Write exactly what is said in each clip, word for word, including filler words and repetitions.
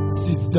سیزده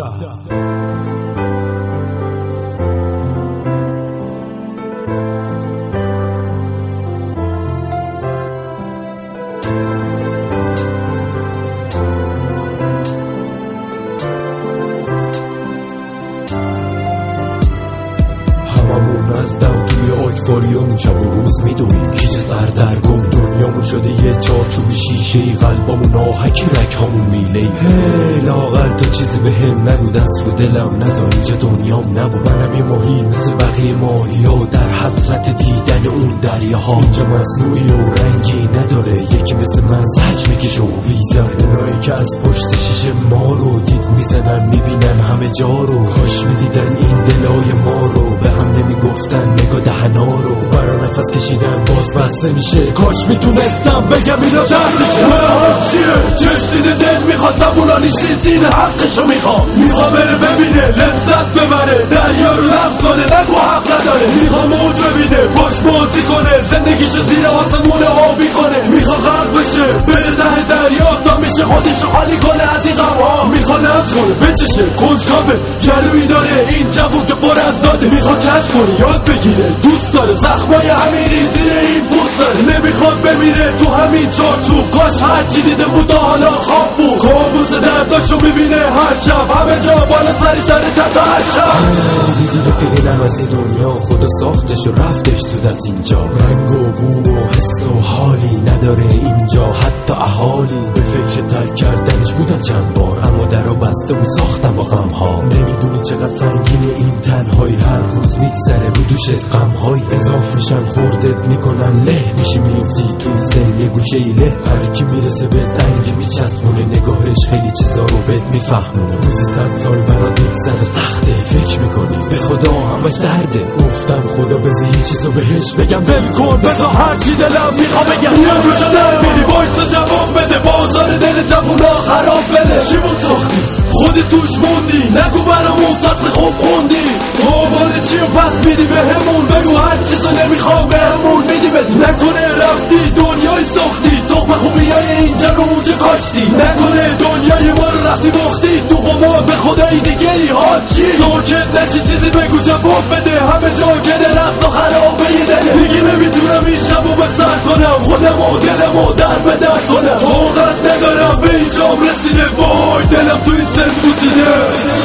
نزدم توی آکواریوم شب و روز میدویم گیج سردرگم دنیامون شده یه چارچوبی شیشه ای قلبامون آهکی رک همون میله ای هی لاغر تو چیزی به هم نگو دست رو دلم نزا اینجا دنیام نبو منم یه ماهی مثل بقیه ماهی ها در حسرت دیدن اون دریاها اینجا مصنوعی و رنگی نداره یکی مثل من زج میکشه و بیزاره اونایی که از پشت شیشه ما رو دید میزنن میبینن همه جا رو کاش میدیدن این دلای ما رو به هم نمیگفتن نگاه دهنا رو برا نفس کشیدن باز بسته میشه کاش میتونستم بگم اینا درد میشه من چیه چش دیده دل میخواد زبونا نیشتی سینه حقشو میخوام میخوام بره ببینه لذت ببره دریا رو لمس کنه نگو حق نداره میخوام موج ببینه باش بازی کنه زندگیشو زیر آسمون آبی کنه میخوام غرق بشه بره ته دریا تا میشه خودشو خالی کنه از این غمها میخوام نفس کنه بچشه کنجکاوه گلویی داره این جوون که پر از داده میخوام کش کنه یاد بگیره دوست داره زخمای عمیقی زیر این پوست داره نمیخواد بمیره تو همین چارچوب کاش هرچی دیده بود حالا خواب بود کابوس درداشو میبینه هر شب همه جا بالا سری شده چطا هر شب دیدی رفیقینم از این دنیا خدا ساختش و رفتش سود از اینجا رنگ و بو و حس و حالی نداره اینجا حتی اهالی به فکر ترک کردنش بودن چند بار اما درو بسته و ساختم با غمها نمیدونی چقدر سنگینه این تنهایی هر روز میگذره رو دوشت غمهای اضاف میشن خوردت میکنن له میشی میفتی تو زل یه گوشه ای له هر کی میرسه به دنگ میچسبونه نگاهش خیلی چیزا رو بهت میفهمونه روزی صد سال برات میگذره سخته فکر میکنی به خدا همش درده گفتم خدا بذار یه چیزو بهش بگم ول کن بذار هرچی دلم میخوا بگم یه کجا در میری وایسا جواب بده بازار دل جوونا خراب بده چی بود ساختی خودی توش موندی نگو برامون تاسه خوب خوندی تو باده چی و پس میدی به همون بگو هر چیزو نمیخوام به همون میدی بهت نکنه رفتی دنیای ساختی تخم خوبی های اینجا رو اونجا کاشتی نکنه دنیای ما رو رفتی باختی تو قمار به خدای دیگه ای ها چی ساکت نشی چیزی بگو جواب بده همه جا که دل از و خراب بیده دیگه نمیتونم این شبو بسر کنم خودم و دلم و در به در کنم طاقت ندارم به اینجام رسیده وای دلم تو این سن بوسیده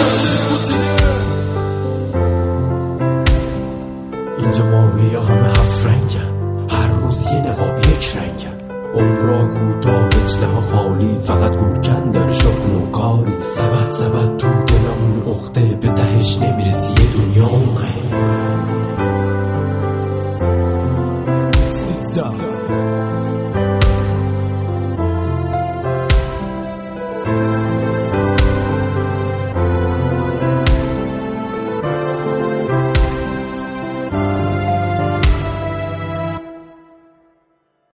اینجا ماهی ها همه هفت رنگن هر روز یه نقاب یک رنگن عمرها کوتاه وجله ها خالی فقط گور